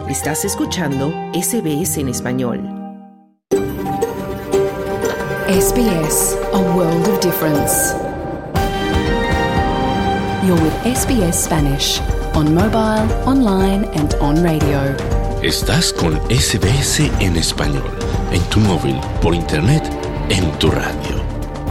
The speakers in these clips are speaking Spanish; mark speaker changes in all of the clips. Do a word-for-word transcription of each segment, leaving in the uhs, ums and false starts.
Speaker 1: Estás escuchando S B S en español.
Speaker 2: S B S, a world of difference. You're with S B S Spanish, on mobile, online and on radio.
Speaker 3: Estás con S B S en español, en tu móvil, por internet, en tu radio.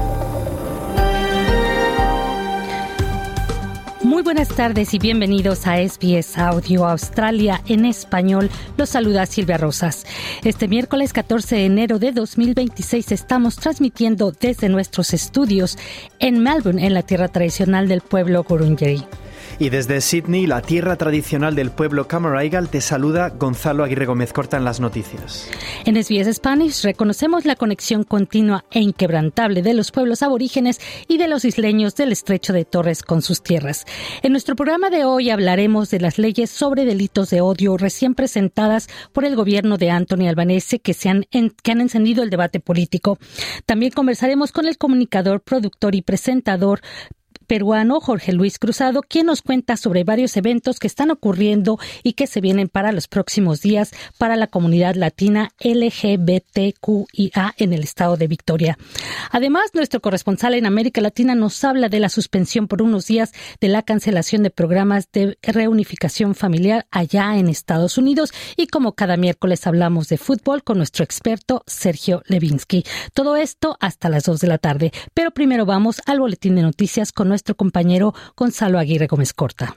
Speaker 4: Muy buenas tardes y bienvenidos a S B S Audio Australia en español. Los saluda Silvia Rosas. Este miércoles catorce de enero de dos mil veintiséis estamos transmitiendo desde nuestros estudios en Melbourne, en la tierra tradicional del pueblo Gurungeri.
Speaker 5: Y desde Sydney, la tierra tradicional del pueblo Cammeraygal, te saluda Gonzalo Aguirre Gómez Corta en las noticias.
Speaker 4: En S B S Spanish reconocemos la conexión continua e inquebrantable de los pueblos aborígenes y de los isleños del Estrecho de Torres con sus tierras. En nuestro programa de hoy hablaremos de las leyes sobre delitos de odio recién presentadas por el gobierno de Anthony Albanese que, se han, en, que han encendido el debate político. También conversaremos con el comunicador, productor y presentador peruano Jorge Luis Cruzado, quien nos cuenta sobre varios eventos que están ocurriendo y que se vienen para los próximos días para la comunidad latina L G B T Q I A en el estado de Victoria. Además, nuestro corresponsal en América Latina nos habla de la suspensión por unos días de la cancelación de programas de reunificación familiar allá en Estados Unidos, y como cada miércoles hablamos de fútbol con nuestro experto Sergio Levinsky. Todo esto hasta las dos de la tarde, pero primero vamos al boletín de noticias con nuestro nuestro compañero Gonzalo Aguirre Gómez Corta.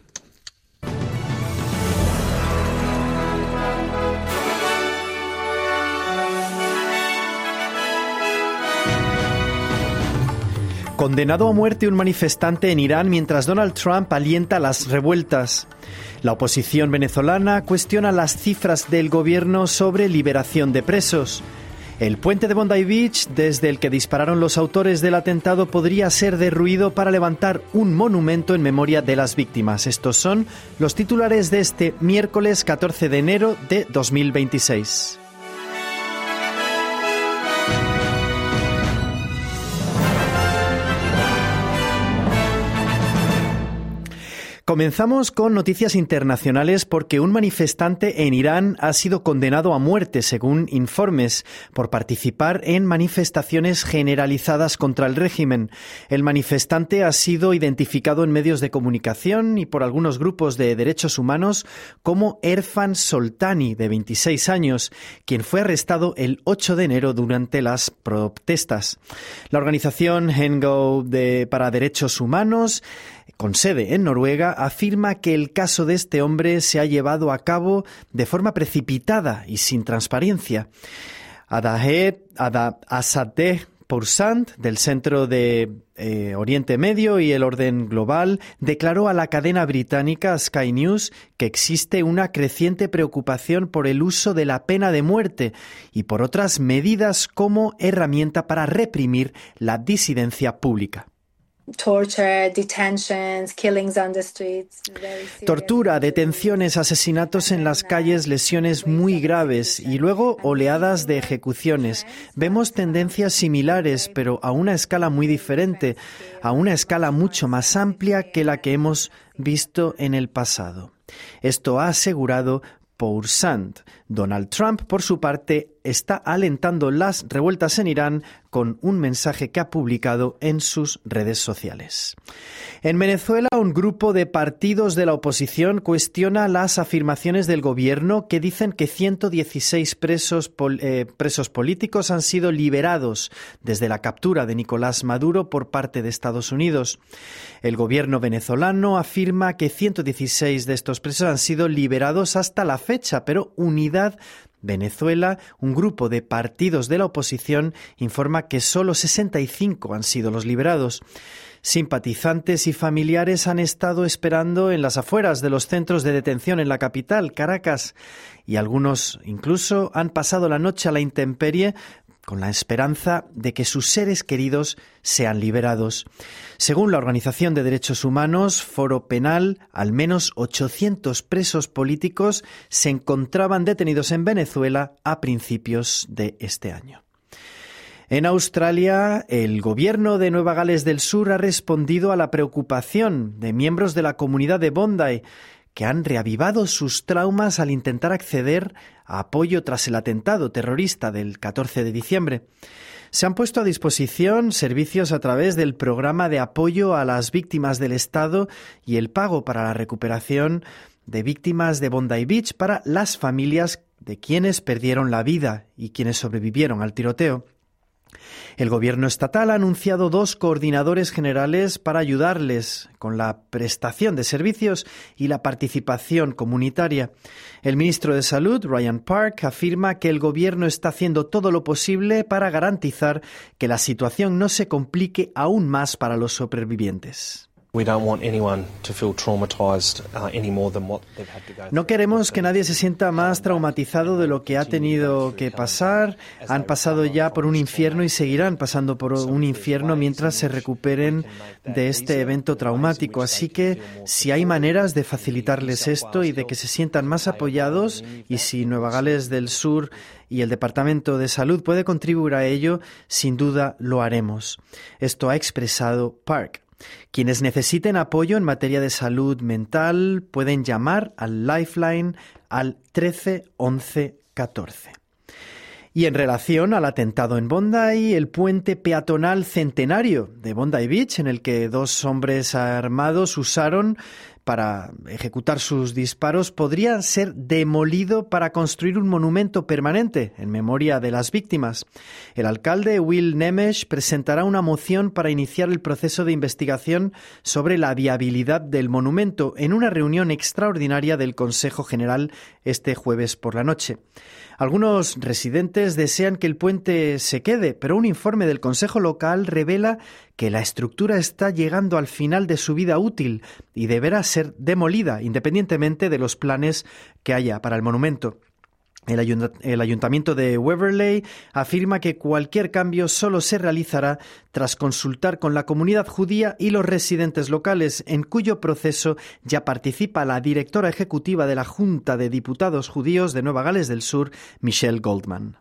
Speaker 5: Condenado a muerte un manifestante en Irán mientras Donald Trump alienta las revueltas. La oposición venezolana cuestiona las cifras del gobierno sobre liberación de presos. El puente de Bondi Beach, desde el que dispararon los autores del atentado, podría ser derruido para levantar un monumento en memoria de las víctimas. Estos son los titulares de este miércoles catorce de enero de dos mil veintiséis. Comenzamos con noticias internacionales porque un manifestante en Irán ha sido condenado a muerte, según informes, por participar en manifestaciones generalizadas contra el régimen. El manifestante ha sido identificado en medios de comunicación y por algunos grupos de derechos humanos como Erfan Soltani, de veintiséis años, quien fue arrestado el ocho de enero durante las protestas. La organización Hengo de, para Derechos Humanos, con sede en Noruega, afirma que el caso de este hombre se ha llevado a cabo de forma precipitada y sin transparencia. Adahed, Ada, Asadeh Poursand, del Centro de eh, Oriente Medio y el Orden Global, declaró a la cadena británica Sky News que existe una creciente preocupación por el uso de la pena de muerte y por otras medidas como herramienta para reprimir la disidencia pública. Tortura, detenciones, asesinatos en las calles, lesiones muy graves y luego oleadas de ejecuciones. Vemos tendencias similares, pero a una escala muy diferente, a una escala mucho más amplia que la que hemos visto en el pasado. Esto ha asegurado Poursand. Donald Trump, por su parte, está alentando las revueltas en Irán con un mensaje que ha publicado en sus redes sociales. En Venezuela, un grupo de partidos de la oposición cuestiona las afirmaciones del gobierno que dicen que ciento dieciséis presos, pol- eh, presos políticos han sido liberados desde la captura de Nicolás Maduro por parte de Estados Unidos. El gobierno venezolano afirma que ciento dieciséis de estos presos han sido liberados hasta la fecha, pero Unidad Venezuela, un grupo de partidos de la oposición, informa que solo sesenta y cinco han sido los liberados. Simpatizantes y familiares han estado esperando en las afueras de los centros de detención en la capital, Caracas, y algunos incluso han pasado la noche a la intemperie con la esperanza de que sus seres queridos sean liberados. Según la Organización de Derechos Humanos, Foro Penal, al menos ochocientos presos políticos se encontraban detenidos en Venezuela a principios de este año. En Australia, el gobierno de Nueva Gales del Sur ha respondido a la preocupación de miembros de la comunidad de Bondi, que han reavivado sus traumas al intentar acceder a apoyo tras el atentado terrorista del catorce de diciembre. Se han puesto a disposición servicios a través del programa de apoyo a las víctimas del Estado y el pago para la recuperación de víctimas de Bondi Beach para las familias de quienes perdieron la vida y quienes sobrevivieron al tiroteo. El gobierno estatal ha anunciado dos coordinadores generales para ayudarles con la prestación de servicios y la participación comunitaria. El ministro de Salud, Ryan Park, afirma que el gobierno está haciendo todo lo posible para garantizar que la situación no se complique aún más para los supervivientes. No queremos que nadie se sienta más traumatizado de lo que ha tenido que pasar. Han pasado ya por un infierno y seguirán pasando por un infierno mientras se recuperen de este evento traumático. Así que si hay maneras de facilitarles esto y de que se sientan más apoyados, y si Nueva Gales del Sur y el Departamento de Salud puede contribuir a ello, sin duda lo haremos. Esto ha expresado Park. Quienes necesiten apoyo en materia de salud mental pueden llamar al Lifeline al trece once catorce. Y en relación al atentado en Bondi, el puente peatonal centenario de Bondi Beach, en el que dos hombres armados usaron para ejecutar sus disparos, podría ser demolido para construir un monumento permanente en memoria de las víctimas. El alcalde Will Nemesh presentará una moción para iniciar el proceso de investigación sobre la viabilidad del monumento en una reunión extraordinaria del Consejo General este jueves por la noche. Algunos residentes desean que el puente se quede, pero un informe del Consejo Local revela que la estructura está llegando al final de su vida útil y deberá ser demolida, independientemente de los planes que haya para el monumento. El, ayunt- el Ayuntamiento de Waverley afirma que cualquier cambio solo se realizará tras consultar con la comunidad judía y los residentes locales, en cuyo proceso ya participa la directora ejecutiva de la Junta de Diputados Judíos de Nueva Gales del Sur, Michelle Goldman.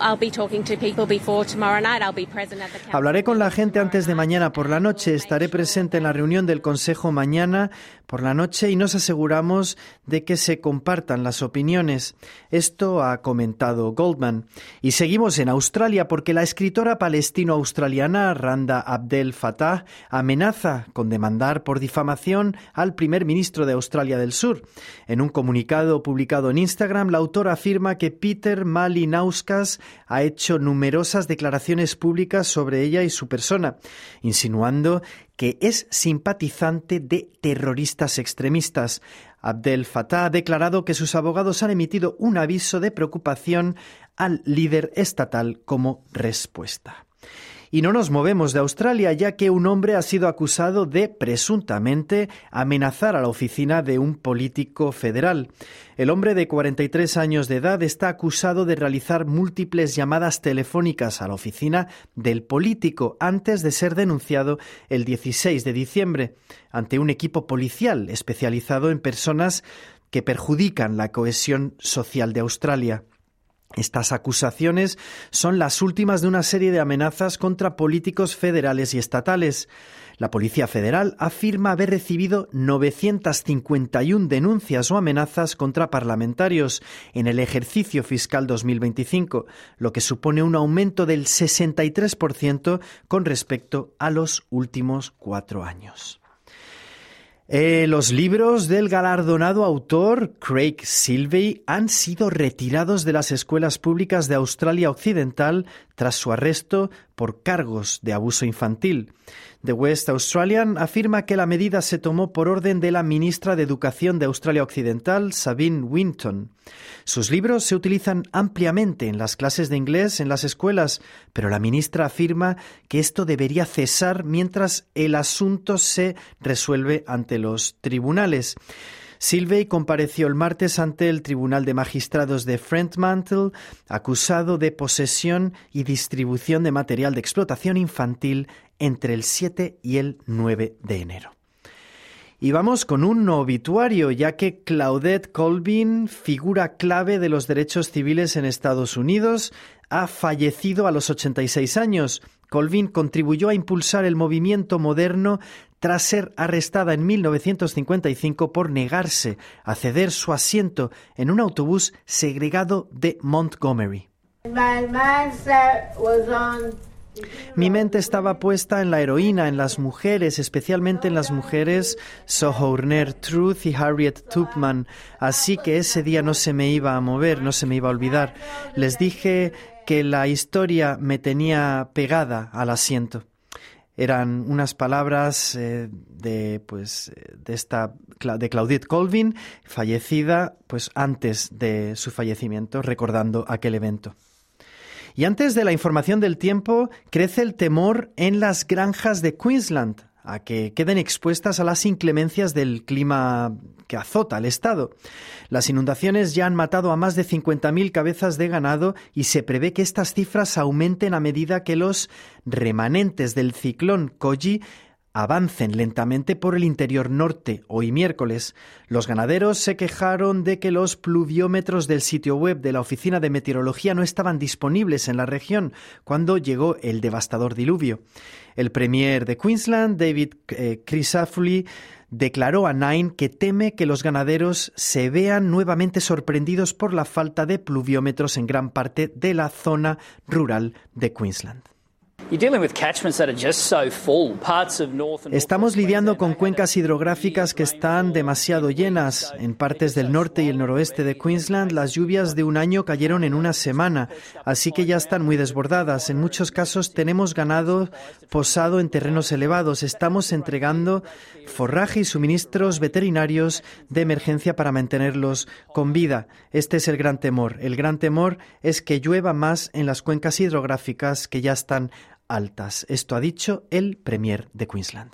Speaker 5: Hablaré con la gente antes de mañana por la noche. Estaré presente en la reunión del Consejo mañana por la noche y nos aseguramos de que se compartan las opiniones. Esto ha comentado Goldman. Y seguimos en Australia porque la escritora palestino-australiana Randa Abdel Fattah amenaza con demandar por difamación al primer ministro de Australia del Sur. En un comunicado publicado en Instagram, la autora afirma que Peter Malinauskas ha hecho numerosas declaraciones públicas sobre ella y su persona, insinuando que es simpatizante de terroristas extremistas. Abdel Fattah ha declarado que sus abogados han emitido un aviso de preocupación al líder estatal como respuesta. Y no nos movemos de Australia, ya que un hombre ha sido acusado de, presuntamente, amenazar a la oficina de un político federal. El hombre de cuarenta y tres años de edad está acusado de realizar múltiples llamadas telefónicas a la oficina del político antes de ser denunciado el dieciséis de diciembre ante un equipo policial especializado en personas que perjudican la cohesión social de Australia. Estas acusaciones son las últimas de una serie de amenazas contra políticos federales y estatales. La Policía Federal afirma haber recibido novecientas cincuenta y una denuncias o amenazas contra parlamentarios en el ejercicio fiscal dos mil veinticinco, lo que supone un aumento del sesenta y tres por ciento con respecto a los últimos cuatro años. Eh, los libros del galardonado autor Craig Silvey han sido retirados de las escuelas públicas de Australia Occidental tras su arresto por cargos de abuso infantil. The West Australian afirma que la medida se tomó por orden de la ministra de Educación de Australia Occidental, Sabine Winton. Sus libros se utilizan ampliamente en las clases de inglés en las escuelas, pero la ministra afirma que esto debería cesar mientras el asunto se resuelve ante los tribunales. Silvey compareció el martes ante el Tribunal de Magistrados de Fremantle, acusado de posesión y distribución de material de explotación infantil entre el siete y el nueve de enero. Y vamos con un obituario, ya que Claudette Colvin, figura clave de los derechos civiles en Estados Unidos, ha fallecido a los ochenta y seis años. Colvin contribuyó a impulsar el movimiento moderno tras ser arrestada en mil novecientos cincuenta y cinco por negarse a ceder su asiento en un autobús segregado de Montgomery.
Speaker 6: My mindset was on
Speaker 5: Mi mente estaba puesta en la heroína, en las mujeres, especialmente en las mujeres Sojourner Truth y Harriet Tubman, así que ese día no se me iba a mover, no se me iba a olvidar. Les dije que la historia me tenía pegada al asiento. Eran unas palabras eh, de pues de esta de Claudette Colvin, fallecida pues antes de su fallecimiento, recordando aquel evento. Y antes de la información del tiempo, crece el temor en las granjas de Queensland a que queden expuestas a las inclemencias del clima que azota al estado. Las inundaciones ya han matado a más de cincuenta mil cabezas de ganado y se prevé que estas cifras aumenten a medida que los remanentes del ciclón Koji avancen lentamente por el interior norte. Hoy miércoles, los ganaderos se quejaron de que los pluviómetros del sitio web de la Oficina de Meteorología no estaban disponibles en la región cuando llegó el devastador diluvio. El premier de Queensland, David eh, Crisafulli, declaró a Nine que teme que los ganaderos se vean nuevamente sorprendidos por la falta de pluviómetros en gran parte de la zona rural de Queensland. Estamos lidiando con cuencas hidrográficas que están demasiado llenas. En partes del norte y el noroeste de Queensland, las lluvias de un año cayeron en una semana, así que ya están muy desbordadas. En muchos casos tenemos ganado posado en terrenos elevados. Estamos entregando forraje y suministros veterinarios de emergencia para mantenerlos con vida. Este es el gran temor. El gran temor es que llueva más en las cuencas hidrográficas que ya están altas. Esto ha dicho el premier de Queensland.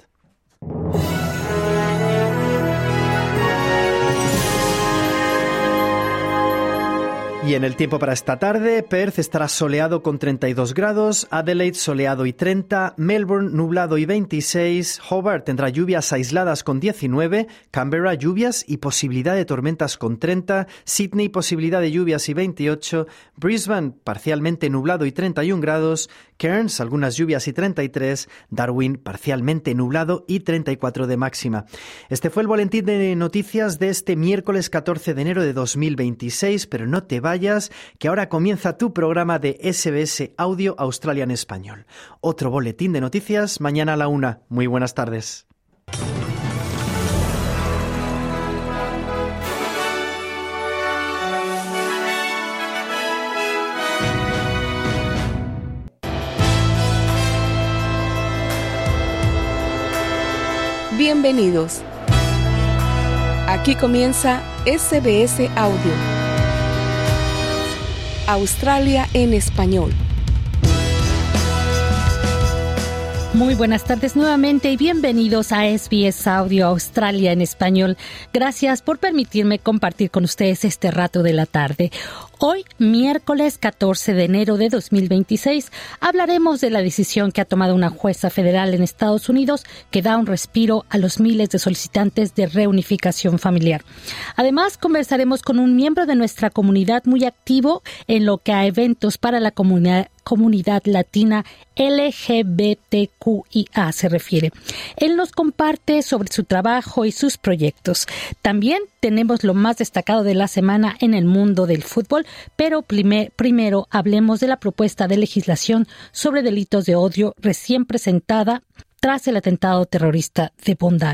Speaker 5: Y en el tiempo para esta tarde, Perth estará soleado con treinta y dos grados, Adelaide soleado y treinta, Melbourne nublado y veintiséis, Hobart tendrá lluvias aisladas con diecinueve, Canberra lluvias y posibilidad de tormentas con treinta, Sydney posibilidad de lluvias y veintiocho, Brisbane parcialmente nublado y treinta y un grados, Cairns algunas lluvias y treinta y tres, Darwin parcialmente nublado y treinta y cuatro de máxima. Este fue el boletín de noticias de este miércoles catorce de enero de dos mil veintiséis, pero no te vayas, que ahora comienza tu programa de S B S Audio Australia en Español. Otro boletín de noticias mañana a la una. Muy buenas tardes.
Speaker 7: Bienvenidos. Aquí comienza S B S Audio Australia en Español.
Speaker 4: Muy buenas tardes nuevamente y bienvenidos a S B S Audio Australia en Español. Gracias por permitirme compartir con ustedes este rato de la tarde. Hoy, miércoles catorce de enero de dos mil veintiséis, hablaremos de la decisión que ha tomado una jueza federal en Estados Unidos que da un respiro a los miles de solicitantes de reunificación familiar. Además, conversaremos con un miembro de nuestra comunidad muy activo en lo que a eventos para la comunidad comunidad latina L G B T Q I A se refiere. Él nos comparte sobre su trabajo y sus proyectos. También tenemos lo más destacado de la semana en el mundo del fútbol, pero primer, primero hablemos de la propuesta de legislación sobre delitos de odio recién presentada tras el atentado terrorista de Bondi.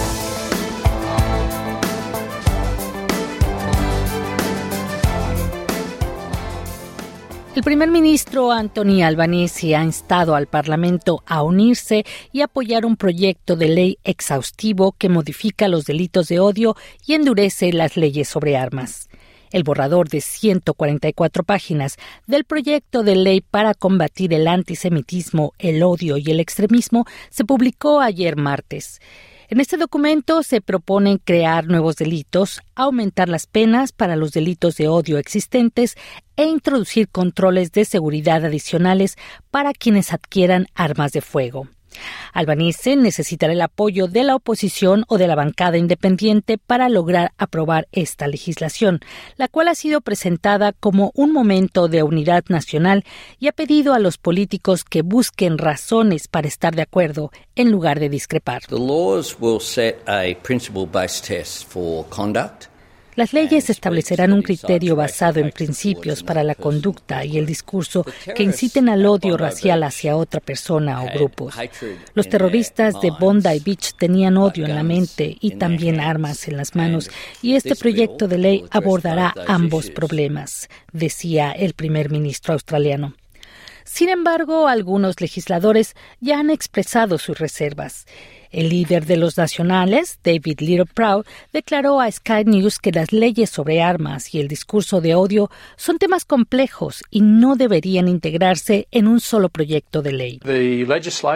Speaker 4: El primer ministro Anthony Albanese ha instado al Parlamento a unirse y apoyar un proyecto de ley exhaustivo que modifica los delitos de odio y endurece las leyes sobre armas. El borrador de ciento cuarenta y cuatro páginas del proyecto de ley para combatir el antisemitismo, el odio y el extremismo se publicó ayer martes. En este documento se proponen crear nuevos delitos, aumentar las penas para los delitos de odio existentes e introducir controles de seguridad adicionales para quienes adquieran armas de fuego. Albanese necesitará el apoyo de la oposición o de la bancada independiente para lograr aprobar esta legislación, la cual ha sido presentada como un momento de unidad nacional y ha pedido a los políticos que busquen razones para estar de acuerdo en lugar de discrepar.
Speaker 8: The laws will set a principle-based test for conduct.
Speaker 4: Las leyes establecerán un criterio basado en principios para la conducta y el discurso que inciten al odio racial hacia otra persona o grupos. Los terroristas de Bondi Beach tenían odio en la mente y también armas en las manos, y este proyecto de ley abordará ambos problemas, decía el primer ministro australiano. Sin embargo, algunos legisladores ya han expresado sus reservas. El líder de los nacionales, David Littleproud, declaró a Sky News que las leyes sobre armas y el discurso de odio son temas complejos y no deberían integrarse en un solo proyecto de ley. La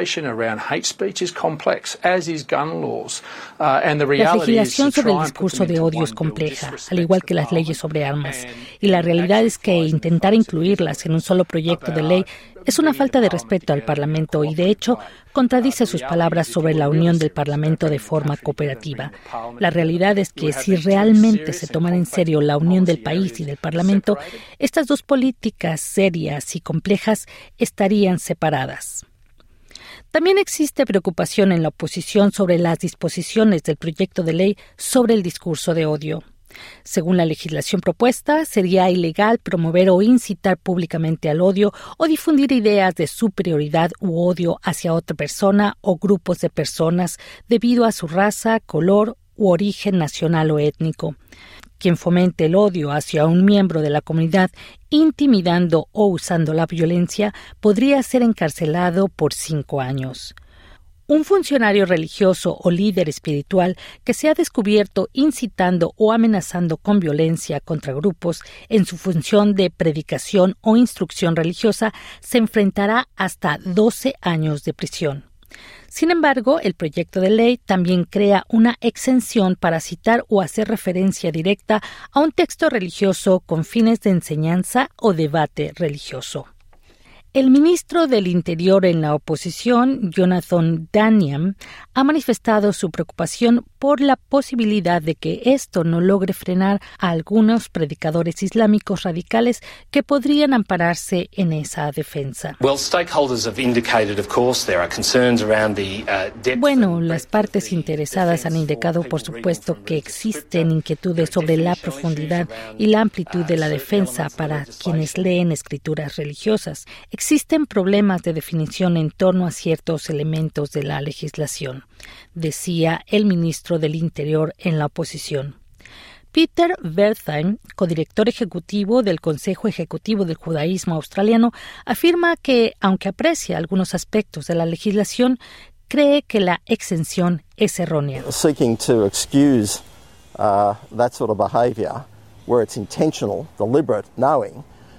Speaker 4: legislación sobre el discurso de odio es compleja, al igual que las leyes sobre armas, y la realidad es que intentar incluirlas en un solo proyecto de ley es una falta de respeto al Parlamento y, de hecho, contradice sus palabras sobre la unión del Parlamento de forma cooperativa. La realidad es que si realmente se tomara en serio la unión del país y del Parlamento, estas dos políticas serias y complejas estarían separadas. También existe preocupación en la oposición sobre las disposiciones del proyecto de ley sobre el discurso de odio. Según la legislación propuesta, sería ilegal promover o incitar públicamente al odio o difundir ideas de superioridad u odio hacia otra persona o grupos de personas debido a su raza, color u origen nacional o étnico. Quien fomente el odio hacia un miembro de la comunidad, intimidando o usando la violencia, podría ser encarcelado por cinco años. Un funcionario religioso o líder espiritual que sea descubierto incitando o amenazando con violencia contra grupos en su función de predicación o instrucción religiosa se enfrentará hasta doce años de prisión. Sin embargo, el proyecto de ley también crea una exención para citar o hacer referencia directa a un texto religioso con fines de enseñanza o debate religioso. El ministro del Interior en la oposición, Jonathan Daniam, ha manifestado su preocupación por la posibilidad de que esto no logre frenar a algunos predicadores islámicos radicales que podrían ampararse en esa defensa. Bueno, las partes interesadas han indicado, por supuesto, que existen inquietudes sobre la profundidad y la amplitud de la defensa para quienes leen escrituras religiosas. Existen problemas de definición en torno a ciertos elementos de la legislación, decía el ministro del Interior en la oposición. Peter Wertheim, codirector ejecutivo del Consejo Ejecutivo del Judaísmo Australiano, afirma que, aunque aprecia algunos aspectos de la legislación, cree que la exención es errónea.
Speaker 9: Seeking to excuse uh, that sort of behavior where it's intentional, deliberate, knowing.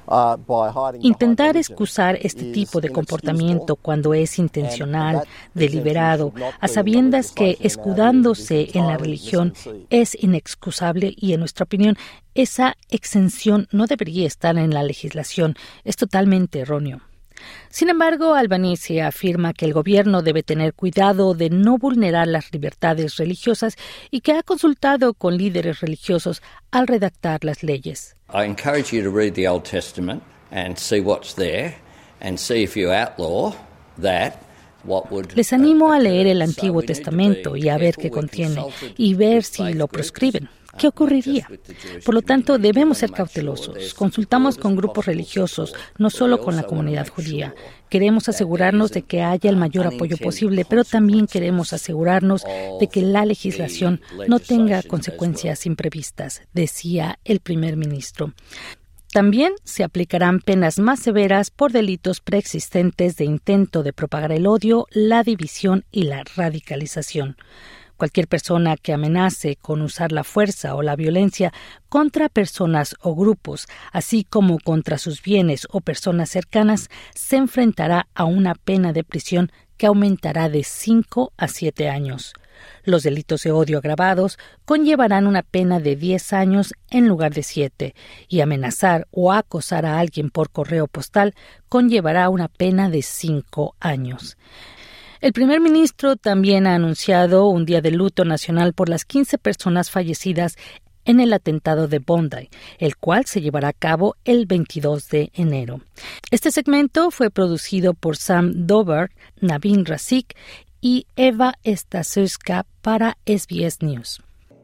Speaker 4: Intentar excusar este tipo de comportamiento cuando es intencional, deliberado, a sabiendas que escudándose en la religión es inexcusable y, en nuestra opinión, esa exención no debería estar en la legislación. Es totalmente erróneo. Sin embargo, Albanese afirma que el gobierno debe tener cuidado de no vulnerar las libertades religiosas y que ha consultado con líderes religiosos al redactar las leyes.
Speaker 8: I encourage you to read the Old Testament and see what's there and see if you outlaw that.
Speaker 4: Les animo a leer el Antiguo Testamento y a ver qué contiene y ver si lo proscriben. ¿Qué ocurriría? Por lo tanto, debemos ser cautelosos. Consultamos con grupos religiosos, no solo con la comunidad judía. Queremos asegurarnos de que haya el mayor apoyo posible, pero también queremos asegurarnos de que la legislación no tenga consecuencias imprevistas, decía el primer ministro. También se aplicarán penas más severas por delitos preexistentes de intento de propagar el odio, la división y la radicalización. Cualquier persona que amenace con usar la fuerza o la violencia contra personas o grupos, así como contra sus bienes o personas cercanas, se enfrentará a una pena de prisión que aumentará de cinco a siete años. Los delitos de odio agravados conllevarán una pena de diez años en lugar de siete, y amenazar o acosar a alguien por correo postal conllevará una pena de cinco años. El primer ministro también ha anunciado un día de luto nacional por las quince personas fallecidas en el atentado de Bondi, el cual se llevará a cabo el veintidós de enero. Este segmento fue producido por Sam Dover, Navin Rasik y Eva Staszewska para S B S News.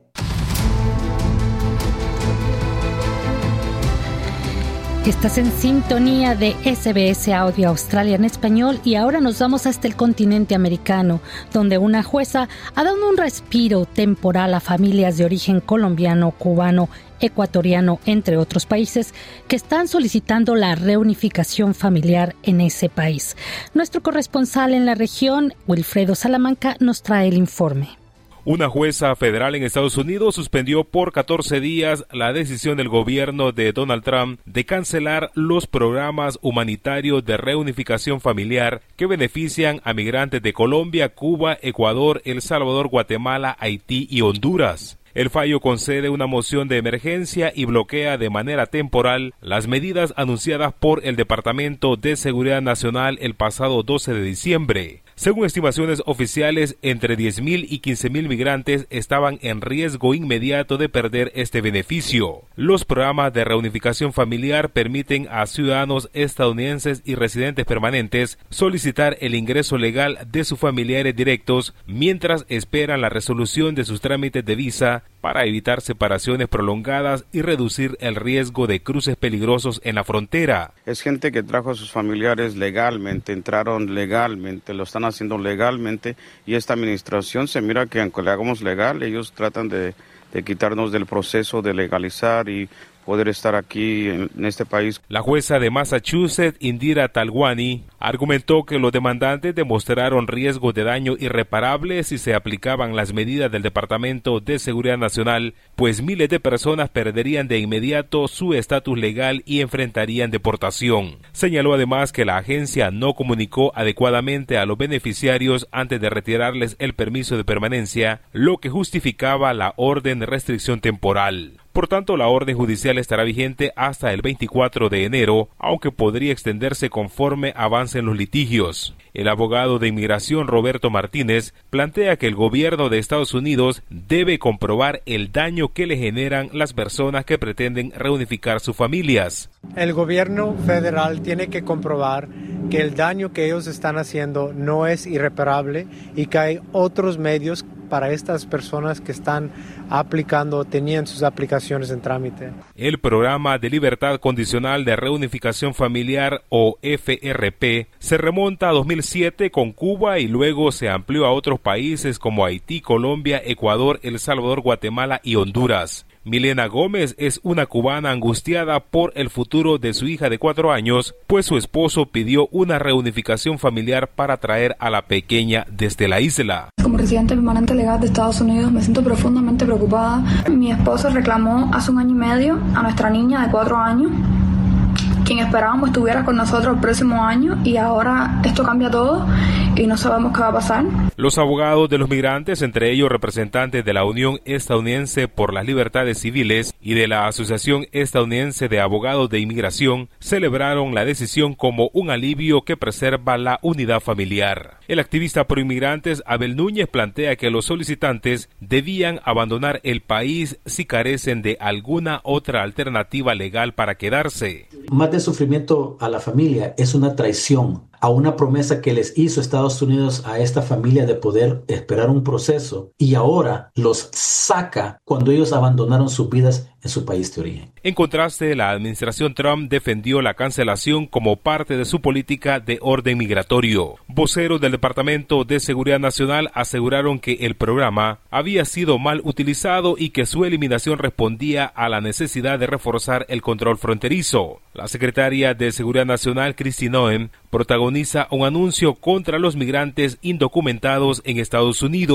Speaker 4: Estás en sintonía de S B S Audio Australia en español y ahora nos vamos hasta el continente americano, donde una jueza ha dado un respiro temporal a familias de origen colombiano, cubano, ecuatoriano, entre otros países, que están solicitando la reunificación familiar en ese país. Nuestro corresponsal en la región, Wilfredo Salamanca, nos trae el informe.
Speaker 10: Una jueza federal en Estados Unidos suspendió por catorce días la decisión del gobierno de Donald Trump de cancelar los programas humanitarios de reunificación familiar que benefician a migrantes de Colombia, Cuba, Ecuador, El Salvador, Guatemala, Haití y Honduras. El fallo concede una moción de emergencia y bloquea de manera temporal las medidas anunciadas por el Departamento de Seguridad Nacional el pasado doce de diciembre. Según estimaciones oficiales, entre diez mil y quince mil migrantes estaban en riesgo inmediato de perder este beneficio. Los programas de reunificación familiar permiten a ciudadanos estadounidenses y residentes permanentes solicitar el ingreso legal de sus familiares directos mientras esperan la resolución de sus trámites de visa para evitar separaciones prolongadas y reducir el riesgo de cruces peligrosos en la frontera.
Speaker 11: Es gente que trajo a sus familiares legalmente, entraron legalmente, lo están haciendo legalmente y esta administración se mira que aunque le hagamos legal, ellos tratan de, de quitarnos del proceso de legalizar y poder estar aquí en, en este país.
Speaker 10: La jueza de Massachusetts, Indira Talwani, argumentó que los demandantes demostraron riesgos de daño irreparable si se aplicaban las medidas del Departamento de Seguridad Nacional, pues miles de personas perderían de inmediato su estatus legal y enfrentarían deportación. Señaló además que la agencia no comunicó adecuadamente a los beneficiarios antes de retirarles el permiso de permanencia, lo que justificaba la orden de restricción temporal. Por tanto, la orden judicial estará vigente hasta el veinticuatro de enero, aunque podría extenderse conforme avancen los litigios. El abogado de inmigración Roberto Martínez plantea que el gobierno de Estados Unidos debe comprobar el daño que le generan las personas que pretenden reunificar sus familias.
Speaker 12: El gobierno federal tiene que comprobar que el daño que ellos están haciendo no es irreparable y que hay otros medios para estas personas que están aplicando, tenían sus aplicaciones en trámite.
Speaker 10: El Programa de Libertad Condicional de Reunificación Familiar, o F R P, se remonta a dos mil siete con Cuba y luego se amplió a otros países como Haití, Colombia, Ecuador, El Salvador, Guatemala y Honduras. Milena Gómez es una cubana angustiada por el futuro de su hija de cuatro años, pues su esposo pidió una reunificación familiar para traer a la pequeña desde la isla.
Speaker 13: Como residente permanente legal de Estados Unidos me siento profundamente preocupada. Mi esposo reclamó hace un año y medio a nuestra niña de cuatro años, quien esperábamos estuviera con nosotros el próximo año, y ahora esto cambia todo y no sabemos qué va a pasar.
Speaker 10: Los abogados de los migrantes, entre ellos representantes de la Unión Estadounidense por las Libertades Civiles y de la Asociación Estadounidense de Abogados de Inmigración, celebraron la decisión como un alivio que preserva la unidad familiar. El activista pro inmigrantes Abel Núñez plantea que los solicitantes debían abandonar el país si carecen de alguna otra alternativa legal para quedarse.
Speaker 14: Más de sufrimiento a la familia es una traición a una promesa que les hizo Estados Unidos a esta familia de poder esperar un proceso, y ahora los saca cuando ellos abandonaron sus vidas en su país de origen.
Speaker 10: En contraste, la administración Trump defendió la cancelación como parte de su política de orden migratorio. Voceros del Departamento de Seguridad Nacional aseguraron que el programa había sido mal utilizado y que su eliminación respondía a la necesidad de reforzar el control fronterizo. La secretaria de Seguridad Nacional, Kristi Noem, protagoniza un anuncio contra los migrantes indocumentados en Estados Unidos.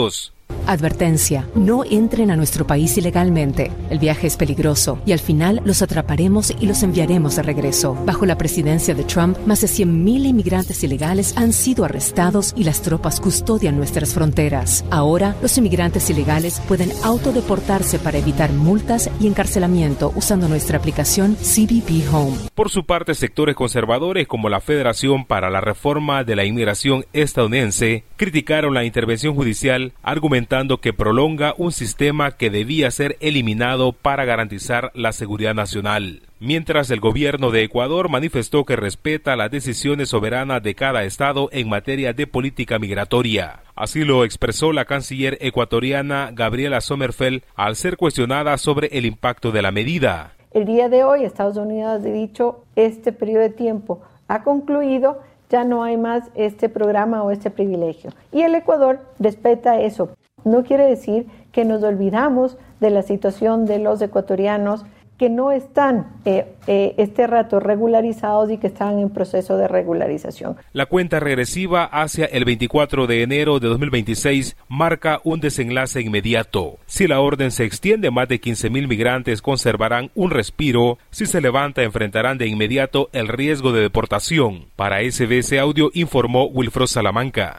Speaker 15: Advertencia, no entren a nuestro país ilegalmente. El viaje es peligroso y al final los atraparemos y los enviaremos de regreso. Bajo la presidencia de Trump, más de cien mil inmigrantes ilegales han sido arrestados y las tropas custodian nuestras fronteras. Ahora, los inmigrantes ilegales pueden autodeportarse para evitar multas y encarcelamiento usando nuestra aplicación C B P Home.
Speaker 10: Por su parte, sectores conservadores como la Federación para la Reforma de la Inmigración estadounidense criticaron la intervención judicial, argumentando que prolonga un sistema que debía ser eliminado para garantizar la seguridad nacional. Mientras el gobierno de Ecuador manifestó que respeta las decisiones soberanas de cada estado en materia de política migratoria. Así lo expresó la canciller ecuatoriana Gabriela Sommerfeld al ser cuestionada sobre el impacto de la medida.
Speaker 16: El día de hoy Estados Unidos ha dicho este periodo de tiempo ha concluido, ya no hay más este programa o este privilegio. Y el Ecuador respeta eso. No quiere decir que nos olvidamos de la situación de los ecuatorianos que no están eh, eh, este rato regularizados y que están en proceso de regularización.
Speaker 10: La cuenta regresiva hacia el veinticuatro de enero de dos mil veintiséis marca un desenlace inmediato. Si la orden se extiende, más de quince mil migrantes conservarán un respiro. Si se levanta, enfrentarán de inmediato el riesgo de deportación. Para S B S Audio informó Wilfredo Salamanca.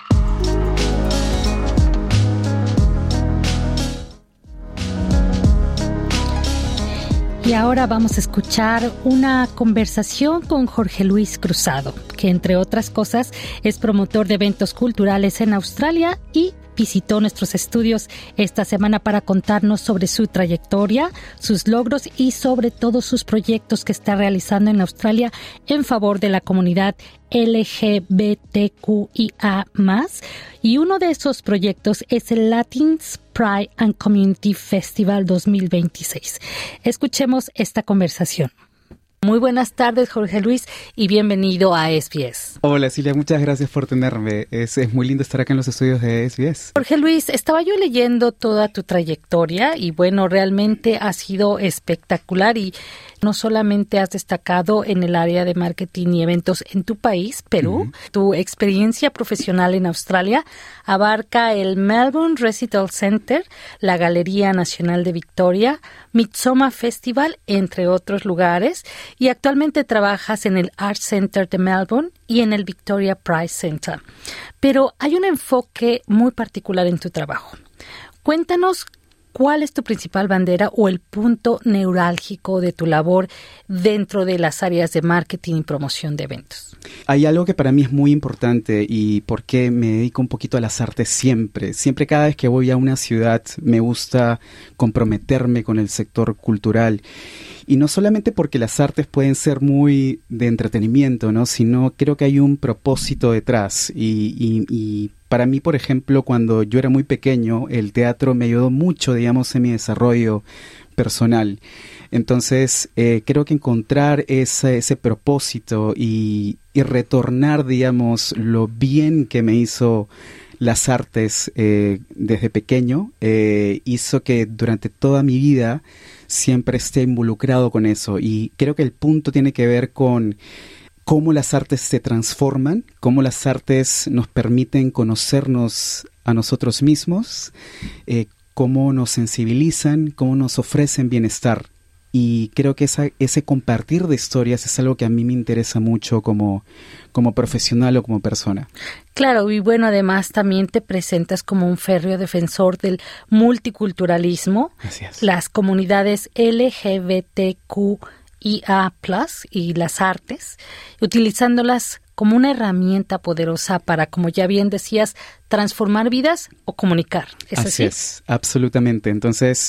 Speaker 4: Y ahora vamos a escuchar una conversación con Jorge Luis Cruzado, que entre otras cosas es promotor de eventos culturales en Australia y visitó nuestros estudios esta semana para contarnos sobre su trayectoria, sus logros y sobre todo sus proyectos que está realizando en Australia en favor de la comunidad L G B T Q I A más. Y uno de esos proyectos es el Latins Pride and Community Festival dos mil veintiséis. Escuchemos esta conversación. Muy buenas tardes, Jorge Luis, y bienvenido a S B S.
Speaker 17: Hola, Silvia, muchas gracias por tenerme. Es, es muy lindo estar acá en los estudios de S B S.
Speaker 4: Jorge Luis, estaba yo leyendo toda tu trayectoria y bueno, realmente ha sido espectacular y no solamente has destacado en el área de marketing y eventos en tu país, Perú, uh-huh. Tu experiencia profesional en Australia abarca el Melbourne Recital Center, la Galería Nacional de Victoria, Midsommar Festival, entre otros lugares, y actualmente trabajas en el Art Center de Melbourne y en el Victoria Prize Center. Pero hay un enfoque muy particular en tu trabajo. Cuéntanos, ¿cuál es tu principal bandera o el punto neurálgico de tu labor dentro de las áreas de marketing y promoción de eventos?
Speaker 17: Hay algo que para mí es muy importante y por qué me dedico un poquito a las artes siempre. Siempre cada vez que voy a una ciudad me gusta comprometerme con el sector cultural. Y no solamente porque las artes pueden ser muy de entretenimiento, ¿no? Sino creo que hay un propósito detrás. Y, y, y para mí, por ejemplo, cuando yo era muy pequeño, el teatro me ayudó mucho, digamos, en mi desarrollo personal. Entonces, eh, creo que encontrar ese, ese propósito y, y retornar, digamos, lo bien que me hizo las artes eh, desde pequeño, eh, hizo que durante toda mi vida siempre esté involucrado con eso. Y creo que el punto tiene que ver con cómo las artes se transforman, cómo las artes nos permiten conocernos a nosotros mismos, eh, cómo nos sensibilizan, cómo nos ofrecen bienestar. Y creo que esa, ese compartir de historias es algo que a mí me interesa mucho como, como profesional o como persona.
Speaker 4: Claro, y bueno, además también te presentas como un férreo defensor del multiculturalismo, las comunidades L G B T Q I A plus, y las artes, utilizándolas como una herramienta poderosa para, como ya bien decías, transformar vidas o comunicar. ¿Es así?
Speaker 17: Así es, absolutamente. Entonces,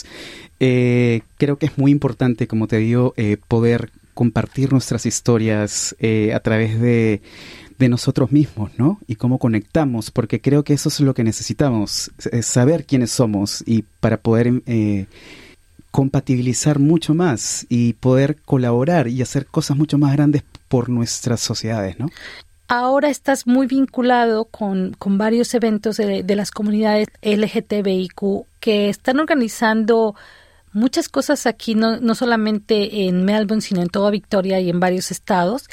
Speaker 17: eh, creo que es muy importante, como te digo, eh, poder compartir nuestras historias eh, a través de, de nosotros mismos, ¿no? Y cómo conectamos, porque creo que eso es lo que necesitamos, es saber quiénes somos y para poder eh, compatibilizar mucho más y poder colaborar y hacer cosas mucho más grandes por nuestras sociedades, ¿no?
Speaker 4: Ahora estás muy vinculado con, con varios eventos de, de las comunidades L G T B I Q que están organizando muchas cosas aquí, no, no solamente en Melbourne, sino en toda Victoria y en varios estados.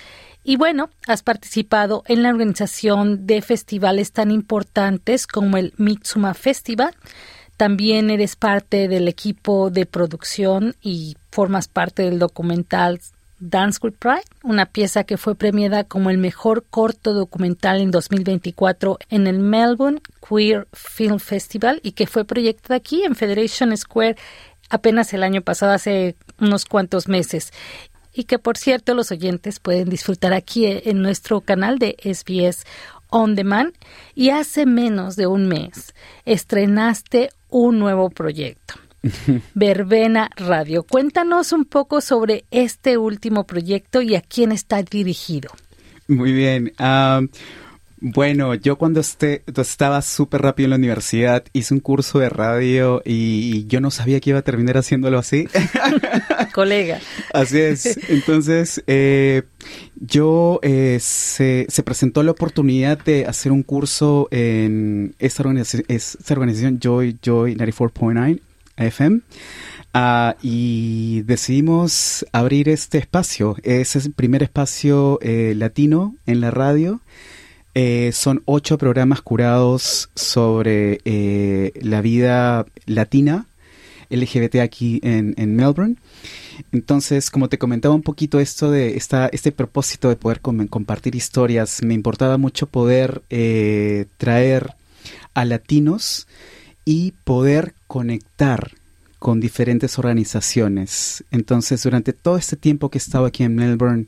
Speaker 4: Y bueno, has participado en la organización de festivales tan importantes como el Mitsuma Festival. También eres parte del equipo de producción y formas parte del documental Dance with Pride, una pieza que fue premiada como el mejor corto documental en dos mil veinticuatro en el Melbourne Queer Film Festival y que fue proyectada aquí en Federation Square apenas el año pasado, hace unos cuantos meses. Y que, por cierto, los oyentes pueden disfrutar aquí en nuestro canal de S B S On Demand. Y hace menos de un mes estrenaste un nuevo proyecto, Verbena Radio. Cuéntanos un poco sobre este último proyecto y a quién está dirigido.
Speaker 17: Muy bien. Um, bueno, yo cuando este, estaba súper rápido en la universidad hice un curso de radio y yo no sabía que iba a terminar haciéndolo así.
Speaker 4: Colega.
Speaker 17: Así es. Entonces, eh, yo eh, se, se presentó la oportunidad de hacer un curso en esta organización, esta organización Joy, Joy noventa y cuatro punto nueve F M. Uh, y decidimos abrir este espacio. Ese es el primer espacio eh, latino en la radio. Eh, son ocho programas curados sobre eh, la vida latina L G B T aquí en, en Melbourne. Entonces, como te comentaba un poquito esto de esta, este propósito de poder com- compartir historias, me importaba mucho poder eh, traer a latinos y poder conectar con diferentes organizaciones. Entonces, durante todo este tiempo que he estado aquí en Melbourne,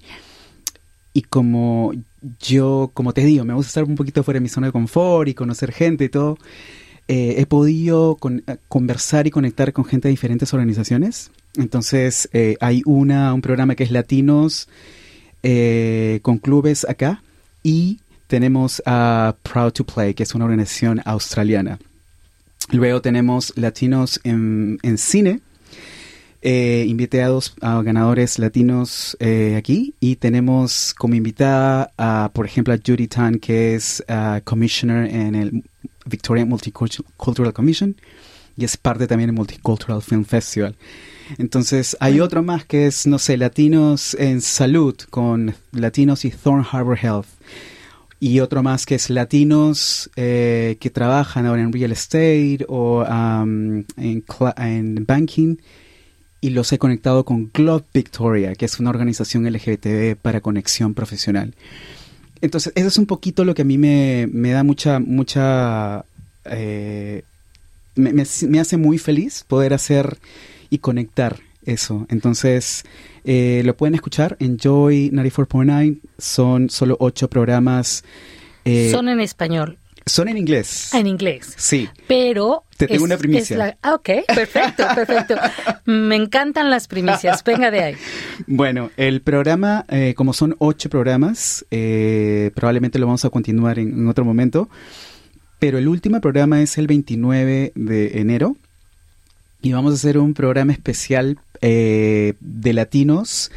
Speaker 17: y como yo, como te digo, me gusta estar un poquito fuera de mi zona de confort y conocer gente y todo, eh, he podido con, conversar y conectar con gente de diferentes organizaciones. Entonces, eh, hay una un programa que es Latinos eh, con clubes acá, y tenemos a Proud to Play, que es una organización australiana. Luego tenemos Latinos en, en Cine. Eh, invité a dos a ganadores latinos eh, aquí, y tenemos como invitada a, por ejemplo, a Judy Tan, que es uh, Commissioner en el Victorian Multicultural Commission y es parte también del Multicultural Film Festival. Entonces hay otro más que es, no sé, Latinos en Salud, con Latinos y Thorn Harbor Health. Y otro más que es Latinos eh, que trabajan ahora en real estate o um, en, en banking. Y los he conectado con Glove Victoria, que es una organización L G B T para conexión profesional. Entonces, eso es un poquito lo que a mí me, me da mucha, mucha... Eh, me, me, me hace muy feliz poder hacer y conectar eso. Entonces, eh, lo pueden escuchar en Joy noventa y cuatro punto nueve. Son solo ocho programas. Eh,
Speaker 4: Son en español.
Speaker 17: Son en inglés.
Speaker 4: En inglés.
Speaker 17: Sí.
Speaker 4: Pero...
Speaker 17: Te tengo
Speaker 4: es,
Speaker 17: una primicia.
Speaker 4: La, ah, ok, perfecto, perfecto. Me encantan las primicias. Venga de ahí.
Speaker 17: Bueno, el programa, eh, como son ocho programas, eh, probablemente lo vamos a continuar en, en otro momento. Pero el último programa es el veintinueve de enero. Y vamos a hacer un programa especial eh, de latinos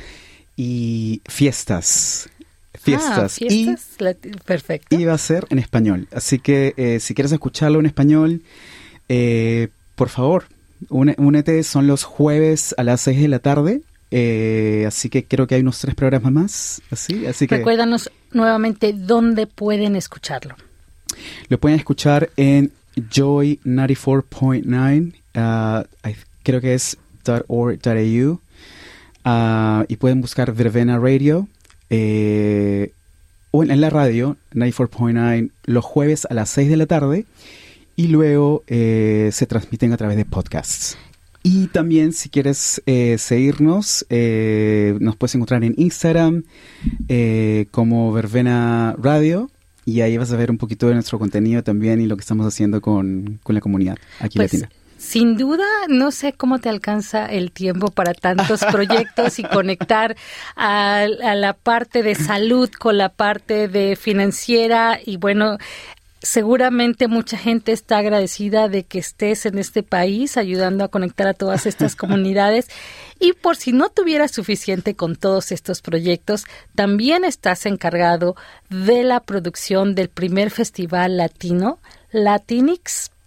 Speaker 17: y fiestas. Fiestas.
Speaker 4: Ah, fiestas. Y, lati- perfecto.
Speaker 17: Y va a ser en español. Así que eh, si quieres escucharlo en español, eh, por favor, únete. Son los jueves a las seis de la tarde. Eh, así que creo que hay unos tres programas más. Así, así que
Speaker 4: recuérdanos nuevamente dónde pueden escucharlo.
Speaker 17: Lo pueden escuchar en Joy noventa y cuatro punto nueve. Uh, creo que es .org.au. Uh, y pueden buscar Verbena Radio. Eh, o en la radio noventa y cuatro punto nueve los jueves a las seis de la tarde, y luego eh, se transmiten a través de podcasts. Y también, si quieres eh, seguirnos, eh, nos puedes encontrar en Instagram eh, como Verbena Radio, y ahí vas a ver un poquito de nuestro contenido también y lo que estamos haciendo con, con la comunidad aquí
Speaker 4: pues,
Speaker 17: latina.
Speaker 4: Sin duda, no sé cómo te alcanza el tiempo para tantos proyectos y conectar a, a la parte de salud con la parte de financiera. Y bueno, seguramente mucha gente está agradecida de que estés en este país ayudando a conectar a todas estas comunidades. Y por si no tuvieras suficiente con todos estos proyectos, también estás encargado de la producción del primer festival latino, Latinx